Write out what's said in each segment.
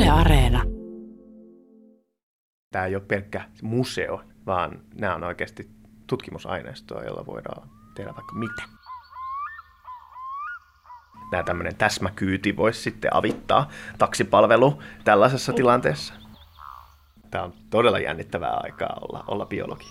Yle Areena. Tämä ei ole pelkkä museo, vaan nämä on oikeasti tutkimusaineistoa, jolla voidaan tehdä vaikka mitä. Tämä tämmöinen täsmäkyyti voisi sitten avittaa taksipalvelu tällaisessa tilanteessa. Tämä on todella jännittävää aikaa olla biologi.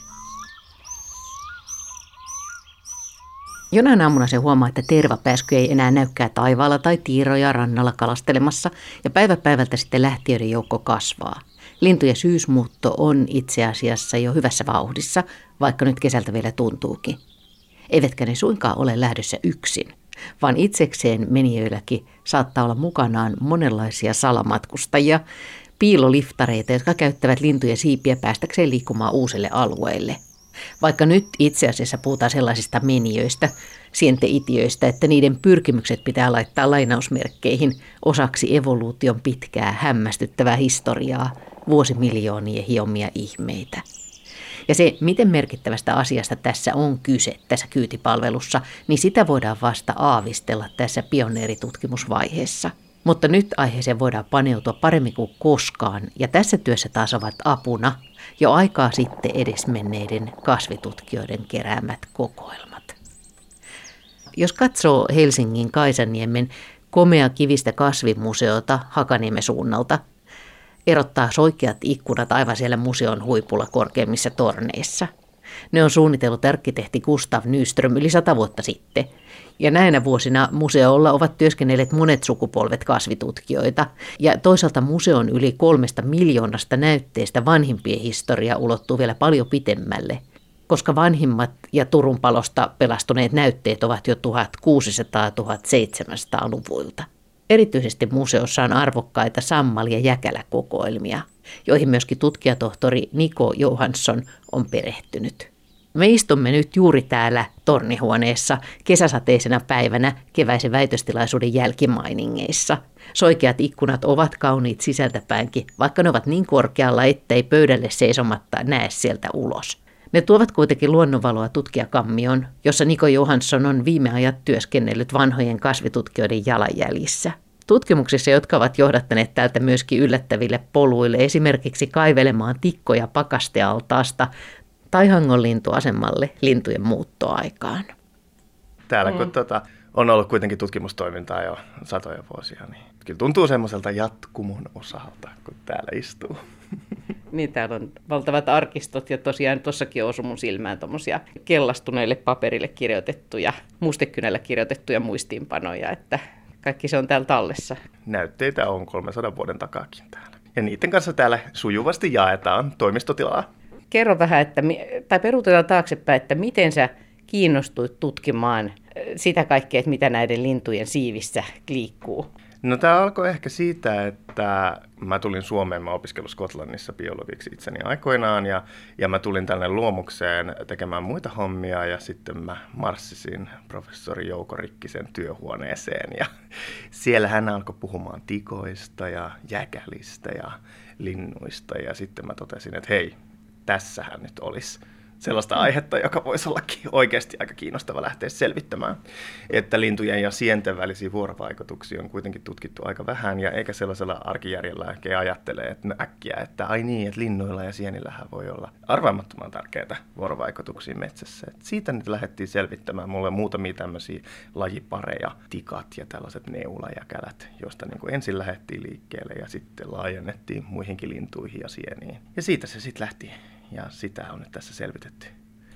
Jonain aamuna se huomaa, että tervapääsky ei enää näykään taivaalla tai tiiroja rannalla kalastelemassa, ja päivä päivältä sitten lähtiöiden joukko kasvaa. Lintujen syysmuutto on itse asiassa jo hyvässä vauhdissa, vaikka nyt kesältä vielä tuntuukin. Eivätkä ne suinkaan ole lähdössä yksin, vaan itsekseen menijöilläkin saattaa olla mukanaan monenlaisia salamatkustajia, piiloliftareita, jotka käyttävät lintujen siipiä päästäkseen liikkumaan uusille alueille. Vaikka nyt itse asiassa puhutaan sellaisista menijöistä, sienteitiöistä, että niiden pyrkimykset pitää laittaa lainausmerkkeihin osaksi evoluution pitkää hämmästyttävää historiaa, vuosimiljoonien hiomia ihmeitä. Ja se, miten merkittävästä asiasta tässä on kyse tässä kyytipalvelussa, niin sitä voidaan vasta aavistella tässä pioneeritutkimusvaiheessa. Mutta nyt aiheeseen voidaan paneutua paremmin kuin koskaan, ja tässä työssä taas ovat apuna jo aikaa sitten edesmenneiden kasvitutkijoiden keräämät kokoelmat. Jos katsoo Helsingin Kaisaniemen komea kivistä kasvimuseota Hakaniemen suunnalta, erottaa soikeat ikkunat aivan siellä museon huipulla korkeimmissa torneissa. Ne on suunnitellut arkkitehti Gustav Nyström yli 100 vuotta sitten. Ja näinä vuosina museolla ovat työskennelleet monet sukupolvet kasvitutkijoita. Ja toisaalta museon yli 3 miljoonasta näytteestä vanhimpien historia ulottuu vielä paljon pitemmälle, koska vanhimmat ja Turun palosta pelastuneet näytteet ovat jo 1600-1700-luvuilta. Erityisesti museossa on arvokkaita sammal- ja jäkäläkokoelmia, joihin myöskin tutkijatohtori Niko Johansson on perehtynyt. Me istumme nyt juuri täällä tornihuoneessa kesäsateisena päivänä keväisen väitöstilaisuuden jälkimainingeissa. Soikeat ikkunat ovat kauniit sisältäpäinkin, vaikka ne ovat niin korkealla, ettei pöydälle seisomatta näe sieltä ulos. Ne tuovat kuitenkin luonnonvaloa tutkijakammioon, jossa Niko Johansson on viime ajat työskennellyt vanhojen kasvitutkijoiden jalanjäljissä. Tutkimuksissa, jotka ovat johdattaneet täältä myöskin yllättäville poluille, esimerkiksi kaivelemaan tikkoja pakastealtaasta tai Hangonlintuasemalle lintujen muuttoaikaan. Täällä kun on ollut kuitenkin tutkimustoimintaa jo satoja vuosia, niin kyllä tuntuu semmoiselta jatkumon osalta, kun täällä istuu. Niin, täällä on valtavat arkistot ja tosiaan tuossakin osui mun silmään tuommoisia kellastuneille paperille kirjoitettuja, mustekynällä kirjoitettuja muistiinpanoja, että kaikki se on täällä tallessa. Näytteitä on 300 vuoden takaakin täällä. Ja niiden kanssa täällä sujuvasti jaetaan toimistotilaa. Kerro vähän, tai peruutetaan taaksepäin, että miten sä kiinnostuit tutkimaan sitä kaikkea, että mitä näiden lintujen siivissä liikkuu? No tämä alkoi ehkä siitä, että mä tulin Suomeen, mä opiskelin Skotlannissa biologiksi itseni aikoinaan ja mä tulin tänne luomukseen tekemään muita hommia ja sitten mä marssisin professori Jouko Rikkisen työhuoneeseen ja siellä hän alkoi puhumaan tikoista ja jäkälistä ja linnuista ja sitten mä totesin, että hei, tässähän nyt olisi sellaista aihetta, joka voisi ollakin oikeasti aika kiinnostava lähteä selvittämään. Että lintujen ja sienten välisiä vuorovaikutuksia on kuitenkin tutkittu aika vähän, ja eikä sellaisella arkijärjellä ehkä ajattele että äkkiä, että ai niin, että linnuilla ja sienillähän voi olla arvaamattoman tärkeitä vuorovaikutuksia metsässä. Et siitä nyt lähdettiin selvittämään mulle muutamia tämmöisiä lajipareja, tikat ja tällaiset neulajäkälät, joista niin kuin ensin lähdettiin liikkeelle ja sitten laajennettiin muihinkin lintuihin ja sieniin. Ja siitä se sitten lähti. Ja sitä on nyt tässä selvitetty.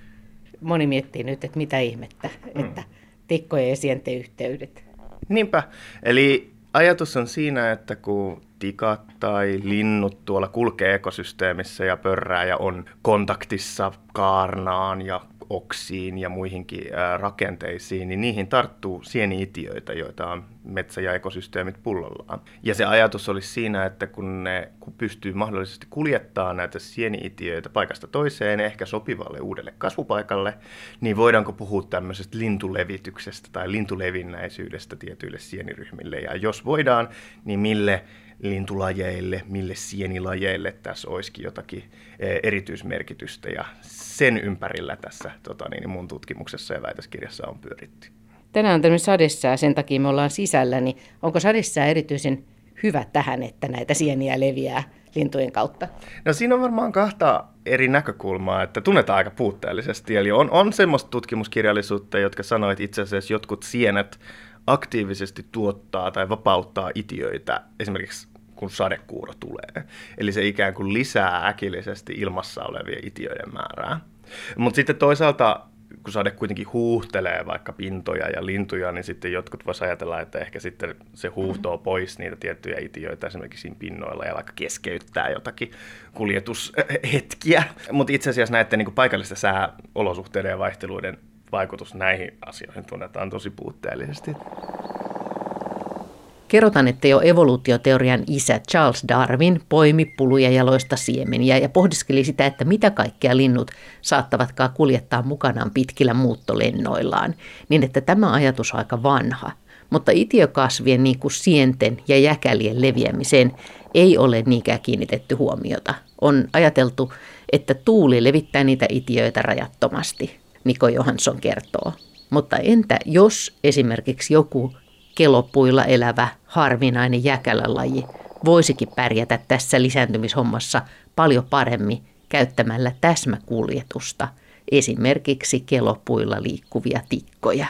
Moni miettii nyt, että mitä ihmettä, että tikkojen ja sienten yhteydet. Niinpä. Eli ajatus on siinä, että kun tikat tai linnut tuolla kulkee ekosysteemissä ja pörrää ja on kontaktissa kaarnaan ja oksiin ja muihinkin rakenteisiin, niin niihin tarttuu sieni-itiöitä, joita on metsä- ja ekosysteemit pullollaan. Ja se ajatus olisi siinä, että kun pystyy mahdollisesti kuljettaa näitä sieni-itiöitä paikasta toiseen, ehkä sopivalle uudelle kasvupaikalle, niin voidaanko puhua tämmöisestä lintulevityksestä tai lintulevinnäisyydestä tietyille sieniryhmille. Ja jos voidaan, niin mille lintulajeille, mille sienilajeille tässä olisikin jotakin erityismerkitystä, ja sen ympärillä tässä mun tutkimuksessa ja väitöskirjassa on pyöritty. Tänään on tämmöinen sadesää, sen takia me ollaan sisällä, niin onko sadesää erityisen hyvä tähän, että näitä sieniä leviää lintujen kautta? No siinä on varmaan kahta eri näkökulmaa, että tunnetaan aika puutteellisesti. Eli on semmoista tutkimuskirjallisuutta, jotka sanoo, että itse asiassa jotkut sienet aktiivisesti tuottaa tai vapauttaa itiöitä esimerkiksi kun sadekuuro tulee. Eli se ikään kuin lisää äkillisesti ilmassa olevien itiöiden määrää. Mutta sitten toisaalta, kun sade kuitenkin huuhtelee vaikka pintoja ja lintuja, niin sitten jotkut voisivat ajatella, että ehkä sitten se huuhtoo pois niitä tiettyjä itiöitä esimerkiksi siinä pinnoilla ja vaikka keskeyttää jotakin kuljetushetkiä. Mutta itse asiassa näiden niin kuin paikallisten sääolosuhteiden ja vaihteluiden vaikutus näihin asioihin tunnetaan tosi puutteellisesti. Kerrotaan, että jo evoluutioteorian isä Charles Darwin poimi puluja jaloista siemeniä ja pohdiskeli sitä, että mitä kaikkea linnut saattavatkaan kuljettaa mukanaan pitkillä muuttolennoillaan, niin että tämä ajatus on aika vanha. Mutta itiökasvien niin kuin sienten ja jäkälien leviämiseen ei ole niinkään kiinnitetty huomiota. On ajateltu, että tuuli levittää niitä itiöitä rajattomasti, Niko Johansson kertoo. Mutta entä jos esimerkiksi joku kelopuilla elävä harvinainen jäkälälaji voisikin pärjätä tässä lisääntymishommassa paljon paremmin käyttämällä täsmäkuljetusta, esimerkiksi kelopuilla liikkuvia tikkoja.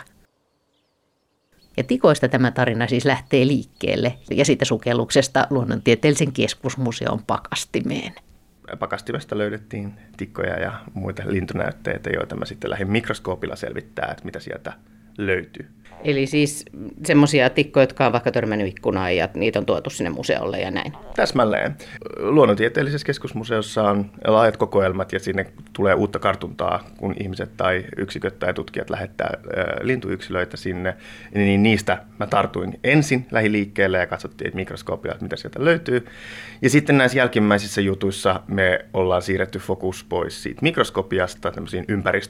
Ja tikoista tämä tarina siis lähtee liikkeelle ja siitä sukelluksesta Luonnontieteellisen keskusmuseon pakastimeen. Pakastimesta löydettiin tikkoja ja muita lintunäytteitä, joita mä sitten lähdin mikroskoopilla selvittää, että mitä sieltä löytyy. Eli siis semmoisia tikkoja, jotka on vaikka törmännyt ikkunaan ja niitä on tuotu sinne museolle ja näin. Täsmälleen. Luonnontieteellisessä keskusmuseossa on laajat kokoelmat ja sinne tulee uutta kartuntaa, kun ihmiset tai yksiköt tai tutkijat lähettää lintuyksilöitä sinne. Niin niistä mä tartuin ensin lähiliikkeelle ja katsottiin mikroskoopilla, että mitä sieltä löytyy. Ja sitten näissä jälkimmäisissä jutuissa me ollaan siirretty fokus pois siitä mikroskopiasta tämmöisiin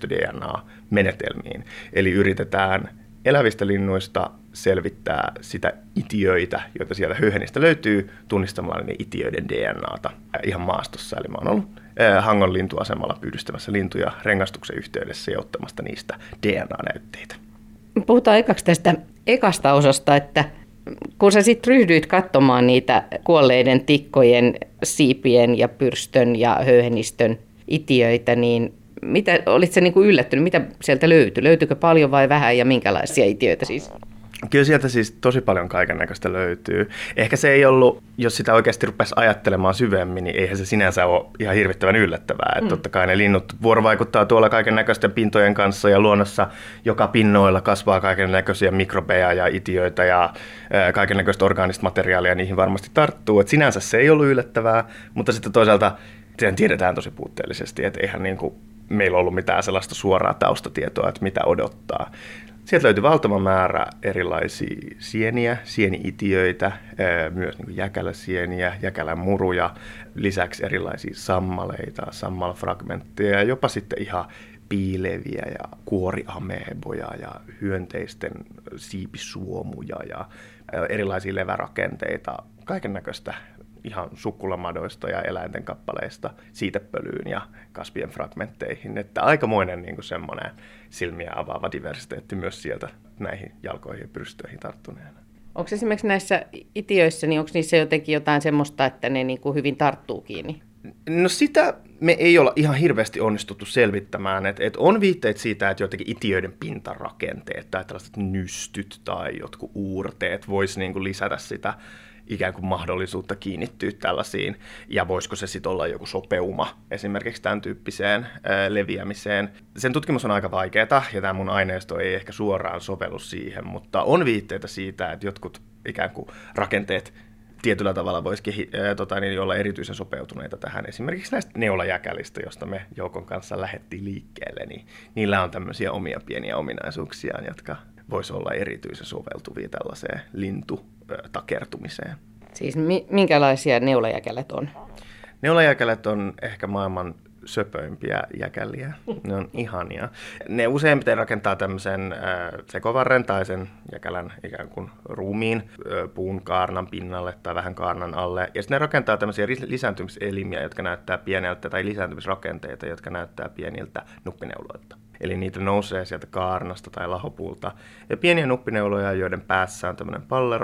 ympäristö-DNA-menetelmiin. Eli yritetään elävistä linnuista selvittää sitä itiöitä, joita sieltä höyhenistä löytyy, tunnistamalla ne itiöiden DNAta ihan maastossa. Eli mä oon ollut Hangon lintuasemalla pyydystämässä lintuja rengastuksen yhteydessä ja ottamasta niistä DNA-näytteitä. Puhutaan ekaksi tästä ekasta osasta, että kun sä sitten ryhdyit katsomaan niitä kuolleiden tikkojen, siipien ja pyrstön ja höyhenistön itiöitä, niin olit sä niinku yllättynyt, mitä sieltä löytyi? Löytyykö paljon vai vähän ja minkälaisia itiöitä siis? Kyllä sieltä siis tosi paljon kaikennäköistä löytyy. Ehkä se ei ollut, jos sitä oikeasti rupesi ajattelemaan syvemmin, niin eihän se sinänsä ole ihan hirvittävän yllättävää. Että totta kai ne linnut vuorovaikuttaa tuolla kaikennäköisten pintojen kanssa ja luonnossa joka pinnoilla kasvaa kaikennäköisiä mikrobeja ja itiöitä ja kaikennäköistä orgaanista materiaalia niihin varmasti tarttuu. Että sinänsä se ei ollut yllättävää, mutta sitten toisaalta sen tiedetään tosi puutteellisesti, että eihän niin kuin meillä ollut mitään sellaista suoraa taustatietoa, että mitä odottaa. Sieltä löytyi valtava määrä erilaisia sieniä, sieni-itiöitä, myös niin jäkäläsieniä, jäkälämuruja, lisäksi erilaisia sammaleita, sammalfragmentteja ja jopa sitten ihan piileviä ja kuoriameboja ja hyönteisten siipisuomuja ja erilaisia levärakenteita, kaiken näköistä ihan sukkulamadoista ja eläinten kappaleista siitepölyyn ja kasvien fragmentteihin. Että aikamoinen niin kuin semmoinen silmiä avaava diversiteetti myös sieltä näihin jalkoihin ja pyrystöihin tarttuneena. Onko esimerkiksi näissä itiöissä, niin onko niissä jotenkin jotain semmoista, että ne niin kuin hyvin tarttuu kiinni? No sitä me ei olla ihan hirveästi onnistuttu selvittämään. Et on viitteet siitä, että jotenkin itiöiden pintarakenteet tai tällaiset nystyt tai jotkut uurteet vois niin kuin lisätä sitä ikään kuin mahdollisuutta kiinnittyä tällaisiin, ja voisiko se sitten olla joku sopeuma esimerkiksi tämän tyyppiseen leviämiseen. Sen tutkimus on aika vaikeaa, ja tämä mun aineisto ei ehkä suoraan sovellu siihen, mutta on viitteitä siitä, että jotkut ikään kuin rakenteet tietyllä tavalla voisi olla erityisen sopeutuneita tähän. Esimerkiksi näistä neulajäkälistä, josta me joukon kanssa lähdettiin liikkeelle, niin niillä on tämmöisiä omia pieniä ominaisuuksiaan, jotka voisi olla erityisen soveltuvia tällaiseen lintutakertumiseen. Siis minkälaisia neulajäkälät on? Neulajäkälät on ehkä maailman söpöimpiä jäkäliä. Ne on ihania. Ne useimmiten rakentaa tämmöisen sekovarren tai sen jäkälän ikään kuin ruumiin puun kaarnan pinnalle tai vähän kaarnan alle. Ja sitten ne rakentaa tämmöisiä lisääntymiselimiä, jotka näyttää pieneltä, tai lisääntymisrakenteita, jotka näyttää pieniltä nuppineuloilta. Eli niitä nousee sieltä kaarnasta tai lahopuulta. Ja pieniä nuppineuloja, joiden päässä on tämmöinen pallero.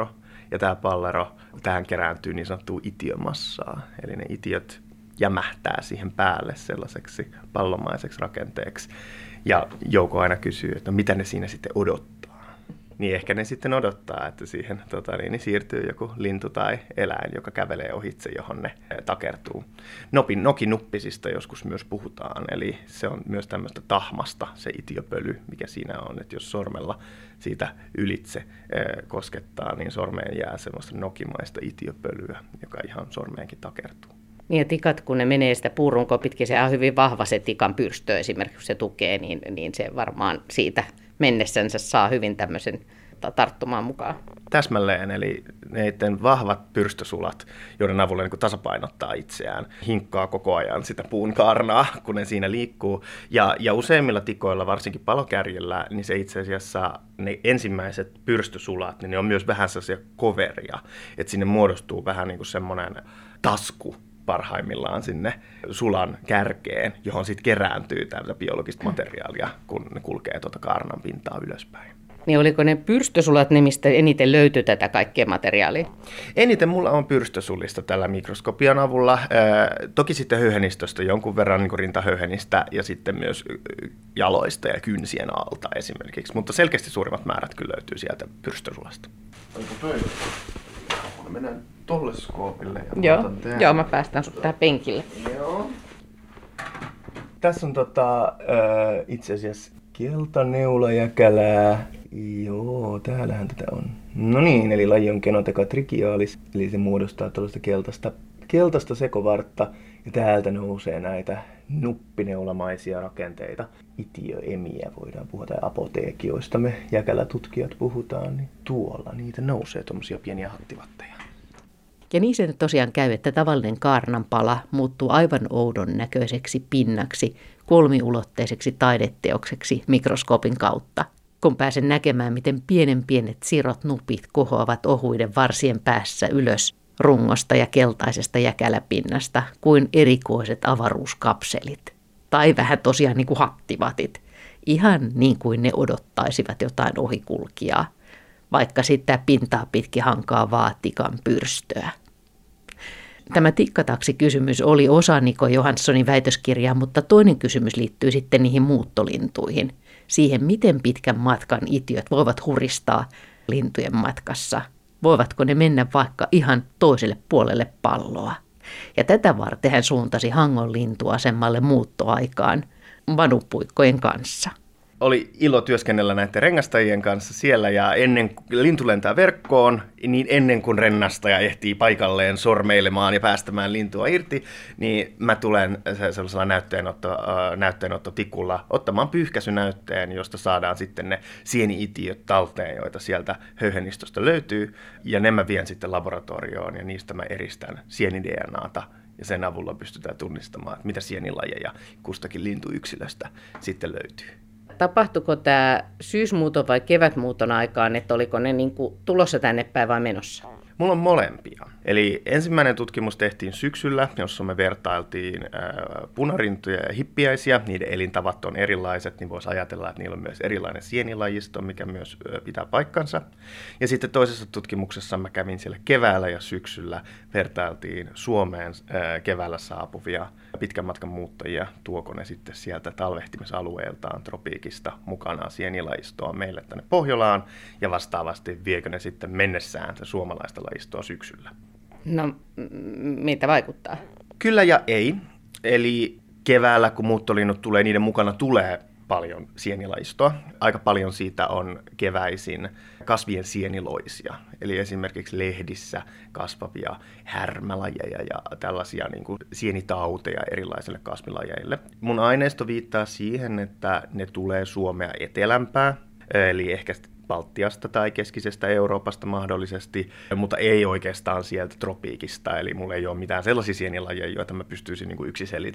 ja tämä pallero, tähän kerääntyy niin sanottua itiömassaa, eli ne itiöt jämähtää siihen päälle sellaiseksi pallomaiseksi rakenteeksi. Ja Jouko aina kysyy, että no, mitä ne siinä sitten odottaa. Niin ehkä ne sitten odottaa, että siihen niin siirtyy joku lintu tai eläin, joka kävelee ohitse, johon ne takertuu. Nokinuppisista joskus myös puhutaan, eli se on myös tämmöistä tahmasta se itiöpöly, mikä siinä on, että jos sormella siitä ylitse koskettaa, niin sormeen jää semmoista nokimaista itiöpölyä, joka ihan sormeenkin takertuu. Niin ja tikat, kun ne menee sitä puurunkoa pitkin, se on hyvin vahva se tikan pyrstö esimerkiksi, kun se tukee, niin se varmaan siitä mennessänsä saa hyvin tämmöisen tarttumaan mukaan. Täsmälleen, eli neiden vahvat pyrstösulat, joiden avulla niin tasapainottaa itseään, hinkkaa koko ajan sitä puun kaarnaa, kun ne siinä liikkuu. Ja useimmilla tikoilla, varsinkin palokärjellä, niin se itse asiassa ne ensimmäiset pyrstösulat, niin ne on myös vähän sellaisia koveria, että sinne muodostuu vähän niin kuin semmoinen tasku parhaimmillaan sinne sulan kärkeen, johon sitten kerääntyy täältä biologista materiaalia, kun ne kulkee kaarnan pintaa ylöspäin. Niin oliko ne pyrstösulat ne, mistä eniten löytyi tätä kaikkea materiaalia? Eniten mulla on pyrstösulista tällä mikroskopian avulla. Toki sitten höyhenistöstä jonkun verran niin rintahöyhenistä ja sitten myös jaloista ja kynsien alta esimerkiksi. Mutta selkeästi suurimmat määrät kyllä löytyy sieltä pyrstösulasta. Onko pöydä? Mennään tolle skoopille. Joo, mä päästän sut tähän penkille. Joo. Tässä on itse asiassa keltaneulajäkälää. Joo, täällähän tätä on. No niin, eli laji on Genoteca trichialis, eli se muodostaa tuollaista keltaista sekovartta. Ja täältä nousee näitä nuppineulamaisia rakenteita. Itiöemiä voidaan puhua, tai apoteekioista me jäkälätutkijat puhutaan, niin tuolla niitä nousee tuommoisia pieniä hattivatteja. Ja niin se tosiaan käy, että tavallinen kaarnanpala muuttuu aivan oudon näköiseksi pinnaksi, kolmiulotteiseksi taideteokseksi mikroskoopin kautta. Kun pääsen näkemään, miten pienet sirot nupit kohoavat ohuiden varsien päässä ylös rungosta ja keltaisesta jäkäläpinnasta kuin erikoiset avaruuskapselit. Tai vähän tosiaan niin kuin hattivatit. Ihan niin kuin ne odottaisivat jotain ohikulkijaa, vaikka sitä pintaa pitkin hankaa vaatikan pyrstöä. Tämä tikkataksi-kysymys oli osa Niko Johanssonin väitöskirjaa, mutta toinen kysymys liittyy sitten niihin muuttolintuihin. Siihen, miten pitkän matkan itiöt voivat huristaa lintujen matkassa. Voivatko ne mennä vaikka ihan toiselle puolelle palloa? Ja tätä varten hän suuntasi Hangon lintuasemalle muuttoaikaan vanupuikkojen kanssa. Oli ilo työskennellä näiden rengastajien kanssa siellä, ja ennen kuin lintu lentää verkkoon, niin ennen kuin rennastaja ehtii paikalleen sormeilemaan ja päästämään lintua irti, niin mä tulen sellaisella näytteenottotikulla ottamaan pyyhkäisynäytteen, josta saadaan sitten ne sieni-itiöt talteen, joita sieltä höyhenistöstä löytyy, ja ne mä vien sitten laboratorioon, ja niistä mä eristän sieni-DNAta, ja sen avulla pystytään tunnistamaan, että mitä sienilajeja kustakin lintuyksilöstä sitten löytyy. Tapahtuiko tämä syysmuuton vai kevätmuuton aikaan, että oliko ne niin kuin tulossa tänne päin vai menossa? Mulla on molempia. Eli ensimmäinen tutkimus tehtiin syksyllä, jossa me vertailtiin punarintuja ja hippiäisiä. Niiden elintavat on erilaiset, niin voisi ajatella, että niillä on myös erilainen sienilajisto, mikä myös pitää paikkansa. Ja sitten toisessa tutkimuksessa mä kävin siellä keväällä ja syksyllä, vertailtiin Suomeen keväällä saapuvia pitkän matkan muuttajia, tuoko ne sitten sieltä talvehtimisalueeltaan tropiikista mukanaan sienilajistoa meille tänne Pohjolaan, ja vastaavasti viekö ne sitten mennessään suomalaista lajistoa syksyllä. No, mitä vaikuttaa? Kyllä ja ei. Eli keväällä, kun muuttolinnut tulee, niiden mukana tulee paljon sienilajistoa. Aika paljon siitä on keväisin kasvien sieniloisia, eli esimerkiksi lehdissä kasvavia härmälajeja ja tällaisia niin kuin sienitauteja erilaisille kasvilajeille. Mun aineisto viittaa siihen, että ne tulee Suomea etelämpää, eli ehkä Baltiasta tai keskisestä Euroopasta mahdollisesti, mutta ei oikeastaan sieltä tropiikista, eli mulla ei ole mitään sellaisia sienilajeja, joita mä pystyisin niin kuin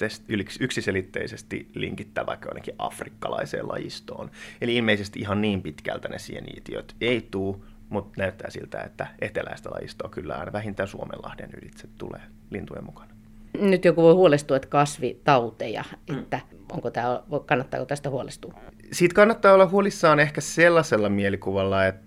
yksiselitteisesti linkittämään vaikka jonnekin afrikkalaiseen lajistoon. Eli ilmeisesti ihan niin pitkältä ne sieni-itiöt ei tule, mutta näyttää siltä, että eteläistä lajistoa kyllä aina vähintään Suomenlahden ylitse tulee lintujen mukana. Nyt joku voi huolestua, että kasvitauteja, että kannattaako tästä huolestua? Siitä kannattaa olla huolissaan ehkä sellaisella mielikuvalla, että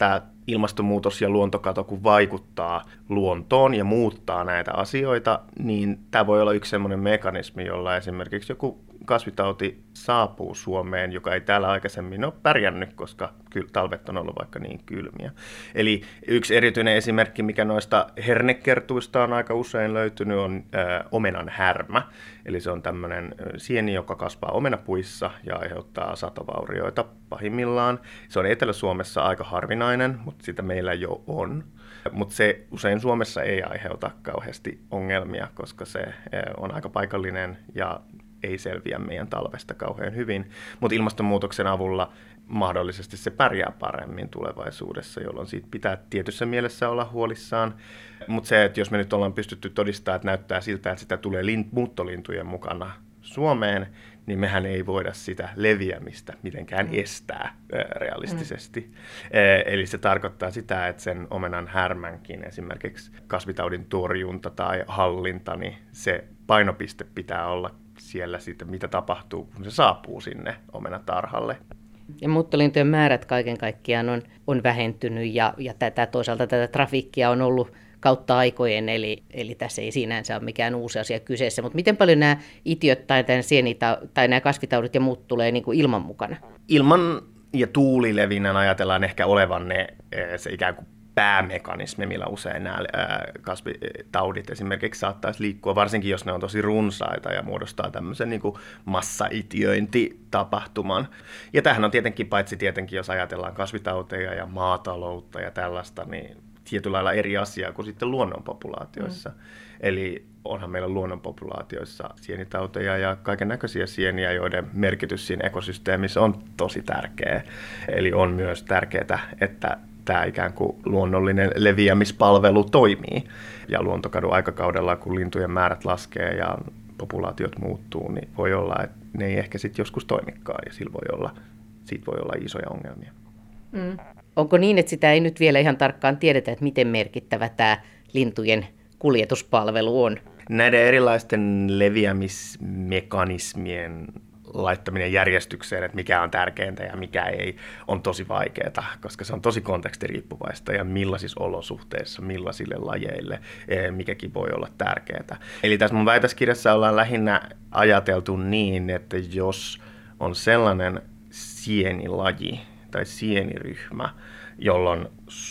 ilmastonmuutos ja luontokato kun vaikuttaa luontoon ja muuttaa näitä asioita, niin tämä voi olla yksi sellainen mekanismi, jolla esimerkiksi joku kasvitauti saapuu Suomeen, joka ei täällä aikaisemmin ole pärjännyt, koska talvet on ollut vaikka niin kylmiä. Eli yksi erityinen esimerkki, mikä noista hernekertuista on aika usein löytynyt, on omenan härmä. Eli se on tämmöinen sieni, joka kasvaa omenapuissa ja aiheuttaa satovaurioita pahimmillaan. Se on Etelä-Suomessa aika harvinainen, mutta sitä meillä jo on. Mutta se usein Suomessa ei aiheuta kauheasti ongelmia, koska se on aika paikallinen ja ei selviä meidän talvesta kauhean hyvin. Mutta ilmastonmuutoksen avulla mahdollisesti se pärjää paremmin tulevaisuudessa, jolloin siitä pitää tietyssä mielessä olla huolissaan. Mutta se, että jos me nyt ollaan pystytty todistamaan, että näyttää siltä, että sitä tulee muuttolintujen mukana Suomeen, niin mehän ei voida sitä leviämistä mitenkään estää realistisesti. Eli se tarkoittaa sitä, että sen omenan härmänkin esimerkiksi kasvitaudin torjunta tai hallinta, niin se painopiste pitää olla siellä siitä, mitä tapahtuu, kun se saapuu sinne omenatarhalle. Ja muuttolintujen määrät kaiken kaikkiaan on vähentynyt ja toisaalta tätä trafiikkia on ollut kautta aikojen, eli tässä ei sinänsä ole mikään uusi asia kyseessä. Mutta miten paljon nämä itiöt tai nämä kasvitaudit ja muut tulee niin kuin ilman mukana? Ilman ja tuulilevinnän ajatellaan ehkä olevan se ikään kuin päämekanismi, millä usein nämä kasvitaudit esimerkiksi saattaisi liikkua, varsinkin jos ne on tosi runsaita ja muodostaa tämmöisen niin kuin massaitiointitapahtuman. Ja tämähän on tietenkin, paitsi tietenkin, jos ajatellaan kasvitauteja ja maataloutta ja tällaista, niin tietyllä lailla eri asiaa kuin sitten luonnonpopulaatioissa. Eli onhan meillä luonnonpopulaatioissa sienitauteja ja kaiken näköisiä sieniä, joiden merkitys siinä ekosysteemissä on tosi tärkeä. Eli on myös tärkeää, että tämä ikään kuin luonnollinen leviämispalvelu toimii. Ja luontokadon aikakaudella, kun lintujen määrät laskee ja populaatiot muuttuu, niin voi olla, että ne ei ehkä sitten joskus toimikaan ja siitä voi olla isoja ongelmia. Onko niin, että sitä ei nyt vielä ihan tarkkaan tiedetä, että miten merkittävä tämä lintujen kuljetuspalvelu on? Näiden erilaisten leviämismekanismien laittaminen järjestykseen, että mikä on tärkeintä ja mikä ei, on tosi vaikeaa, koska se on tosi kontekstiriippuvaista ja millaisissa olosuhteissa, millaisille lajeille, mikäkin voi olla tärkeää. Eli tässä mun väitöskirjassa ollaan lähinnä ajateltu niin, että jos on sellainen sienilaji tai sieniryhmä, jolla on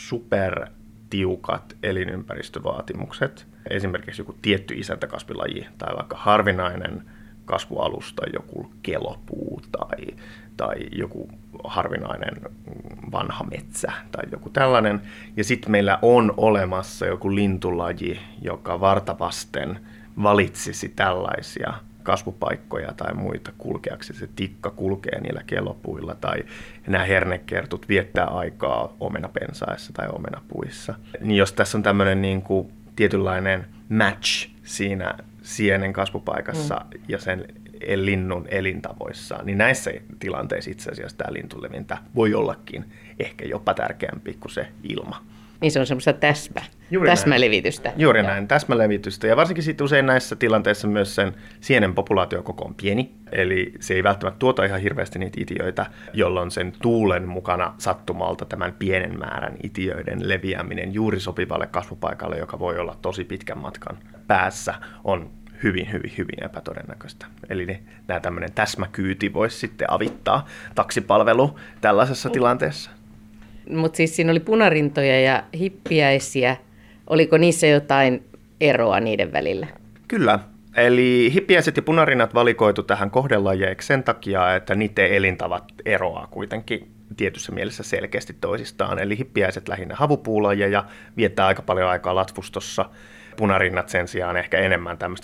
supertiukat elinympäristövaatimukset, esimerkiksi joku tietty isäntäkasvilaji tai vaikka harvinainen kasvualusta, joku kelopuu tai joku harvinainen vanha metsä tai joku tällainen. Ja sitten meillä on olemassa joku lintulaji, joka vartavasten valitsisi tällaisia kasvupaikkoja tai muita kulkeaksi. Se tikka kulkee niillä kelopuilla tai nämä hernekertut viettää aikaa omenapensaissa tai omenapuissa. Niin jos tässä on tämmöinen niin kuin tietynlainen match siinä sienen kasvupaikassa ja sen linnun elintavoissa, niin näissä tilanteissa itse asiassa tämä lintulevintä voi ollakin ehkä jopa tärkeämpi kuin se ilma. Niin se on semmoista täsmälevitystä. Juuri näin, täsmälevitystä. Ja varsinkin sitten usein näissä tilanteissa myös sen sienen populaatiokoko on pieni. Eli se ei välttämättä tuota ihan hirveästi niitä itiöitä, jolloin sen tuulen mukana sattumalta tämän pienen määrän itiöiden leviäminen juuri sopivalle kasvupaikalle, joka voi olla tosi pitkän matkan päässä, on hyvin epätodennäköistä. Eli nämä tämmöinen täsmäkyyti voisi sitten avittaa taksipalvelu tällaisessa tilanteessa. Mutta siis siinä oli punarintoja ja hippiäisiä. Oliko niissä jotain eroa niiden välillä? Kyllä. Eli hippiäiset ja punarinnat valikoitu tähän kohdelajeiksi sen takia, että niiden elintavat eroaa kuitenkin tietyssä mielessä selkeästi toisistaan. Eli hippiäiset lähinnä havupuulajeja, viettää aika paljon aikaa latvustossa. Punarinnat sen sijaan ehkä enemmän tämmöistä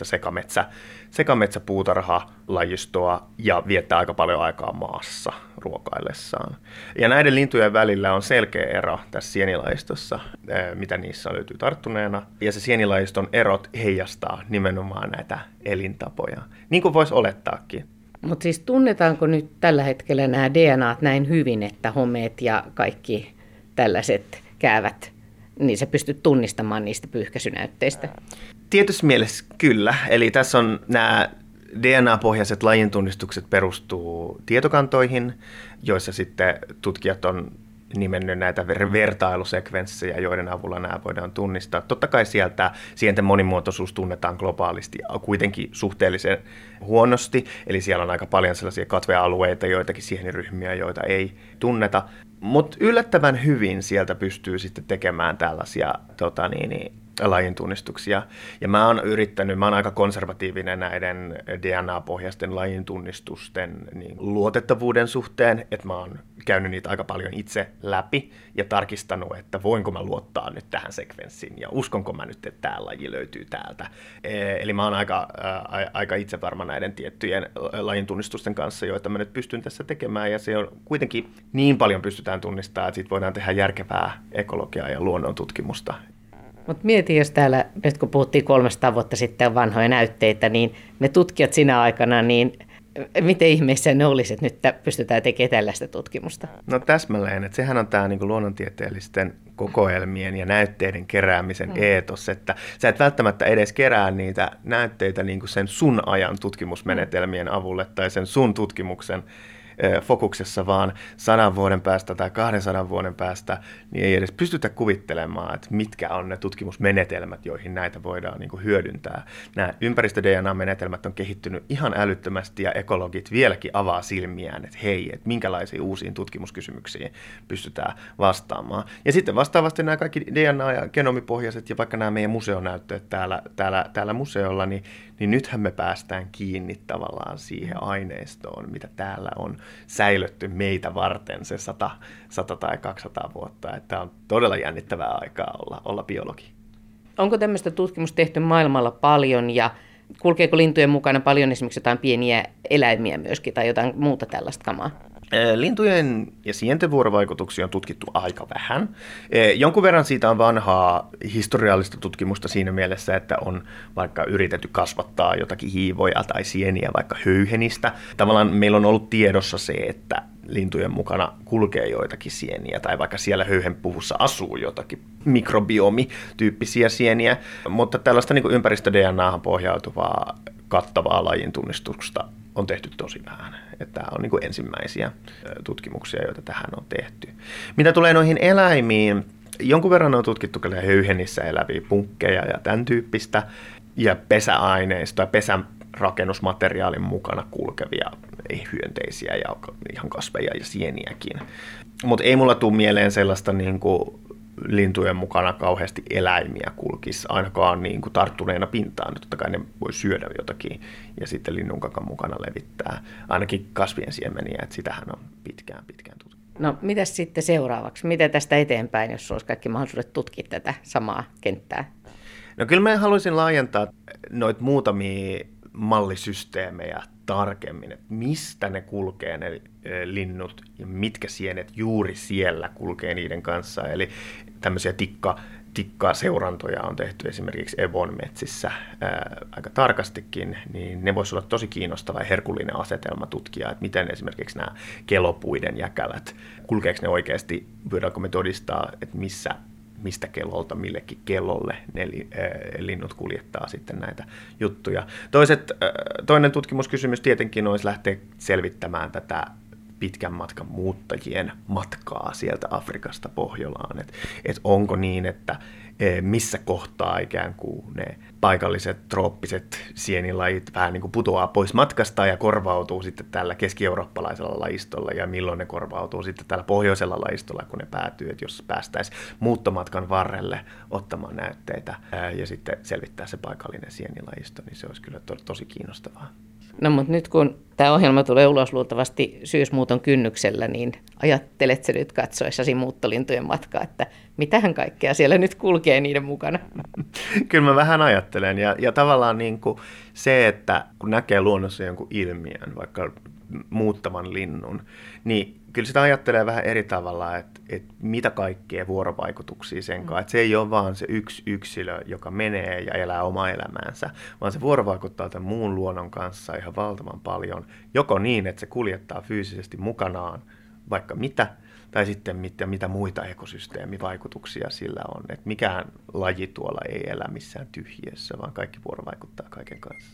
sekametsäpuutarhalajistoa ja viettää aika paljon aikaa maassa ruokaillessaan. Ja näiden lintujen välillä on selkeä ero tässä sienilajistossa, mitä niissä löytyy tarttuneena. Ja se sienilajiston erot heijastaa nimenomaan näitä elintapoja, niin kuin voisi olettaakin. Mutta siis tunnetaanko nyt tällä hetkellä nämä DNAt näin hyvin, että homeet ja kaikki tällaiset käyvät, niin sä pystyt tunnistamaan niistä pyyhkäisynäytteistä? Tietyssä mielessä kyllä. Eli tässä on nämä DNA-pohjaiset lajintunnistukset perustuu tietokantoihin, joissa sitten tutkijat on nimennyt näitä vertailusekvenssejä, joiden avulla nämä voidaan tunnistaa. Totta kai sieltä sienten monimuotoisuus tunnetaan globaalisti kuitenkin suhteellisen huonosti, eli siellä on aika paljon sellaisia katvealueita, joitakin sieniryhmiä, joita ei tunneta, mutta yllättävän hyvin sieltä pystyy sitten tekemään tällaisia lajintunnistuksia. Ja mä oon aika konservatiivinen näiden DNA-pohjaisten lajintunnistusten luotettavuuden suhteen, että mä oon käynyt niitä aika paljon itse läpi ja tarkistanut, että voinko mä luottaa nyt tähän sekvenssiin ja uskonko mä nyt, että tämä laji löytyy täältä. Eli mä oon aika itse varma näiden tiettyjen lajintunnistusten kanssa, joita mä nyt pystyn tässä tekemään, ja se on kuitenkin niin paljon pystytään tunnistamaan, että siitä voidaan tehdä järkevää ekologiaa ja luonnon tutkimusta. Mutta mieti, jos täällä, nyt kun puhuttiin 300 vuotta sitten vanhoja näytteitä, niin ne tutkijat sinä aikana, niin miten ihmeessä ne olisi, että nyt pystytään tekemään tällaista tutkimusta? No täsmälleen, että sehän on tämä luonnontieteellisten kokoelmien ja näytteiden keräämisen eetos, että sä et välttämättä edes kerää niitä näytteitä sen sun ajan tutkimusmenetelmien avulle tai sen sun tutkimuksen fokuksessa, vaan 100 vuoden päästä tai 200 vuoden päästä, niin ei edes pystytä kuvittelemaan, että mitkä on ne tutkimusmenetelmät, joihin näitä voidaan hyödyntää. Nämä ympäristö-DNA-menetelmät on kehittynyt ihan älyttömästi, ja ekologit vieläkin avaa silmiään, että hei, että minkälaisiin uusiin tutkimuskysymyksiin pystytään vastaamaan. Ja sitten vastaavasti nämä kaikki DNA- ja genomipohjaiset ja vaikka nämä meidän museonäytteet täällä museolla, niin nythän me päästään kiinni tavallaan siihen aineistoon, mitä täällä on säilötty meitä varten se 100 tai 200 vuotta. Että on todella jännittävää aikaa olla biologi. Onko tämmöistä tutkimusta tehty maailmalla paljon, ja kulkeeko lintujen mukana paljon esimerkiksi jotain pieniä eläimiä myöskin tai jotain muuta tällaista kamaa? Lintujen ja sienten vuorovaikutuksia on tutkittu aika vähän. Jonkun verran siitä on vanhaa historiallista tutkimusta siinä mielessä, että on vaikka yritetty kasvattaa jotakin hiivoja tai sieniä vaikka höyhenistä. Tavallaan meillä on ollut tiedossa se, että lintujen mukana kulkee joitakin sieniä tai vaikka siellä höyhenpuvussa asuu jotakin mikrobiomityyppisiä sieniä, mutta tällaista ympäristö-DNA:han pohjautuvaa kattavaa lajintunnistusta on tehty tosi vähän. Että tämä on ensimmäisiä tutkimuksia, joita tähän on tehty. Mitä tulee noihin eläimiin, jonkun verran on tutkittu höyhenissä eläviä punkkeja ja tämän tyyppistä, ja pesäaineistoa, pesärakennusmateriaalin mukana kulkevia hyönteisiä ja ihan kasveja ja sieniäkin. Mutta ei mulla tule mieleen sellaista lintujen mukana kauheasti eläimiä kulkisi, ainakaan tarttuneena pintaan. Totta kai ne voi syödä jotakin ja sitten linnunkakan mukana levittää ainakin kasvien siemeniä, että sitähän on pitkään tutkittu. No mitäs sitten seuraavaksi? Miten tästä eteenpäin, jos olisi kaikki mahdollisuudet tutkia tätä samaa kenttää? No kyllä mä haluaisin laajentaa noita muutamia mallisysteemejä tarkemmin, että mistä ne kulkee ne linnut ja mitkä sienet juuri siellä kulkee niiden kanssa. Eli tämmöisiä tikkaseurantoja on tehty esimerkiksi Evon metsissä aika tarkastikin, niin ne voisi olla tosi kiinnostava ja herkullinen asetelma tutkia, että miten esimerkiksi nämä kelopuiden jäkälät, kulkeeko ne oikeasti, voidaanko me todistaa, että mistä kellolta millekin kellolle ne linnut kuljettaa sitten näitä juttuja. Toinen tutkimuskysymys tietenkin olisi lähteä selvittämään tätä pitkän matkan muuttajien matkaa sieltä Afrikasta Pohjolaan. Et onko niin, että missä kohtaa ikään kuin ne paikalliset trooppiset sienilajit vähän putoaa pois matkasta ja korvautuu sitten tällä keski-eurooppalaisella lajistolla, ja milloin ne korvautuu sitten tällä pohjoisella lajistolla, kun ne päätyy, että jos päästäisiin muuttomatkan varrelle ottamaan näytteitä ja sitten selvittää se paikallinen sienilajisto, niin se olisi kyllä tosi kiinnostavaa. No mutta nyt kun tämä ohjelma tulee ulos luultavasti syysmuuton kynnyksellä, niin ajatteletko nyt katsoessasi muuttolintujen matkaa, että mitähän kaikkea siellä nyt kulkee niiden mukana? Kyllä mä vähän ajattelen, ja tavallaan se, että kun näkee luonnossa jonkun ilmiön, vaikka muuttavan linnun, niin kyllä sitä ajattelee vähän eri tavalla, että mitä kaikkea vuorovaikutuksia sen kanssa. Että se ei ole vaan se yksi yksilö, joka menee ja elää omaa elämäänsä, vaan se vuorovaikuttaa tämän muun luonnon kanssa ihan valtavan paljon. Joko niin, että se kuljettaa fyysisesti mukanaan vaikka mitä, tai sitten mitä muita ekosysteemivaikutuksia sillä on. Että mikään laji tuolla ei elä missään tyhjiössä, vaan kaikki vuorovaikuttaa kaiken kanssa.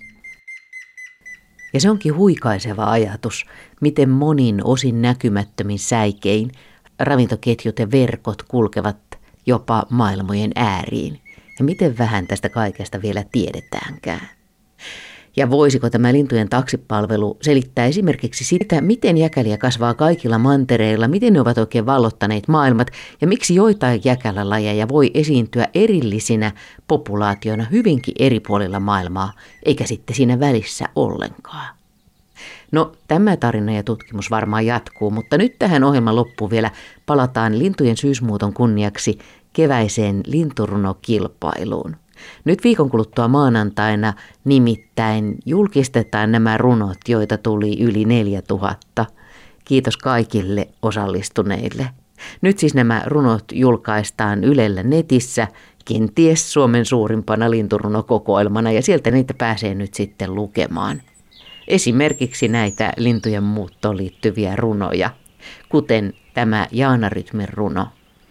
Ja se onkin huikaiseva ajatus, miten monin osin näkymättömin säikein ravintoketjut ja verkot kulkevat jopa maailmojen ääriin. Ja miten vähän tästä kaikesta vielä tiedetäänkään. Ja voisiko tämä lintujen taksipalvelu selittää esimerkiksi sitä, miten jäkäliä kasvaa kaikilla mantereilla, miten ne ovat oikein vallottaneet maailmat ja miksi joitain jäkälälajeja voi esiintyä erillisinä populaatioina hyvinkin eri puolilla maailmaa, eikä sitten siinä välissä ollenkaan. No, tämä tarina ja tutkimus varmaan jatkuu, mutta nyt tähän ohjelman loppuun vielä palataan lintujen syysmuuton kunniaksi keväiseen linturunokilpailuun. Nyt viikon kuluttua maanantaina nimittäin julkistetaan nämä runot, joita tuli yli 4000. Kiitos kaikille osallistuneille. Nyt siis nämä runot julkaistaan Ylellä netissä, kenties Suomen suurimpana linturunokokoelmana, ja sieltä niitä pääsee nyt sitten lukemaan. Esimerkiksi näitä lintujen muuttoon liittyviä runoja, kuten tämä Jaana Rytmin runo.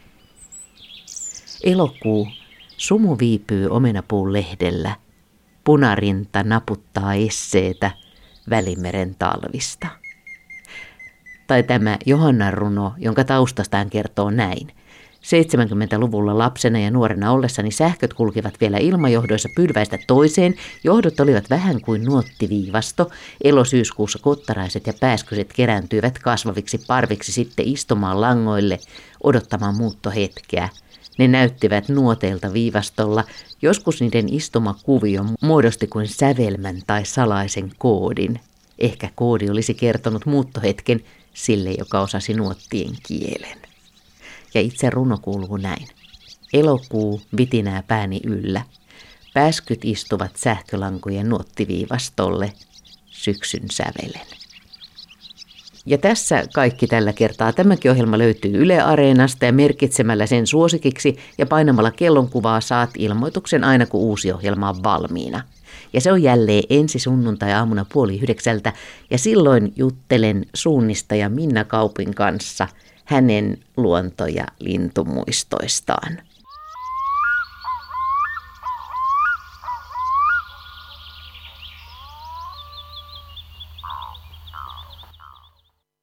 Elokuu, sumu viipyy omenapuun lehdellä, punarinta naputtaa esseetä Välimeren talvista. Tai tämä Johannan runo, jonka taustastaan kertoo näin. 70-luvulla lapsena ja nuorena ollessani sähköt kulkivat vielä ilmajohdoissa pylväistä toiseen. Johdot olivat vähän kuin nuottiviivasto. Elosyyskuussa kottaraiset ja pääskyset kerääntyivät kasvaviksi parviksi sitten istumaan langoille odottamaan muuttohetkeä. Ne näyttivät nuoteilta viivastolla. Joskus niiden istumakuvio muodosti kuin sävelmän tai salaisen koodin. Ehkä koodi olisi kertonut muuttohetken sille, joka osasi nuottien kielen. Ja itse runo kuuluu näin. Elokuu vitinää pääni yllä. Pääskyt istuvat sähkölankojen nuottiviivastolle syksyn sävelen. Ja tässä kaikki tällä kertaa. Tämäkin ohjelma löytyy Yle Areenasta ja merkitsemällä sen suosikiksi ja painamalla kellonkuvaa saat ilmoituksen aina kun uusi ohjelma on valmiina. Ja se on jälleen ensi sunnuntai-aamuna 8:30 ja silloin juttelen suunnistaja Minna Kaupin kanssa hänen luonto- ja lintumuistoistaan.